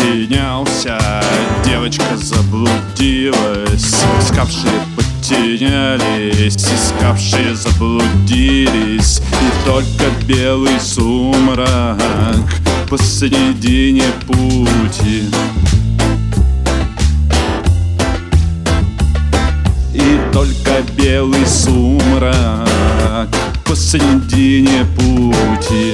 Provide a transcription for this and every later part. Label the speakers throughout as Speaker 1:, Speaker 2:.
Speaker 1: поднялся, девочка заблудилась. Искавшие потерялись, искавшие заблудились. И только белый сумрак посредине пути. И только белый сумрак посредине пути.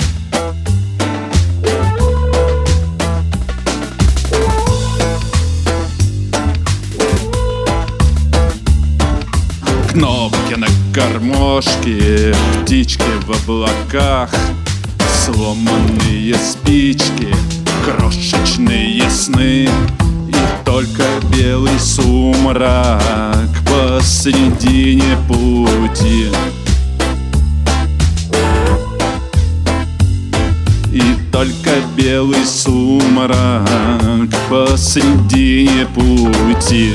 Speaker 1: Кнопки на гармошке, птички в облаках, сломанные спички, крошечные сны. И только белый сумрак посредине пути. И только белый сумрак посредине пути.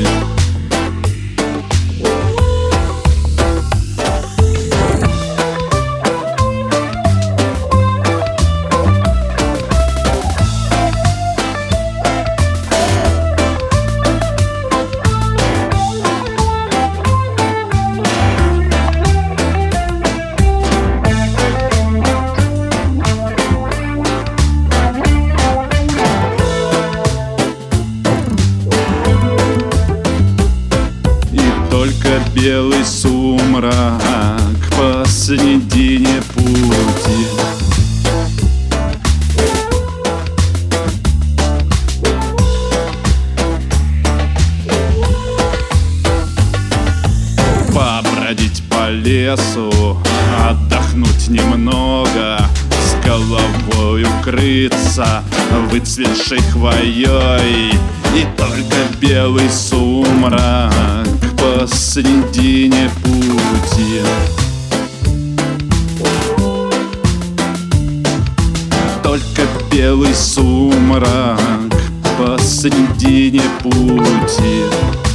Speaker 1: Только белый сумрак посредине пути. Побродить по лесу, отдохнуть немного, с головой укрыться выцветшей хвоей. И только белый сумрак посредине пути. Только белый сумрак посредине пути.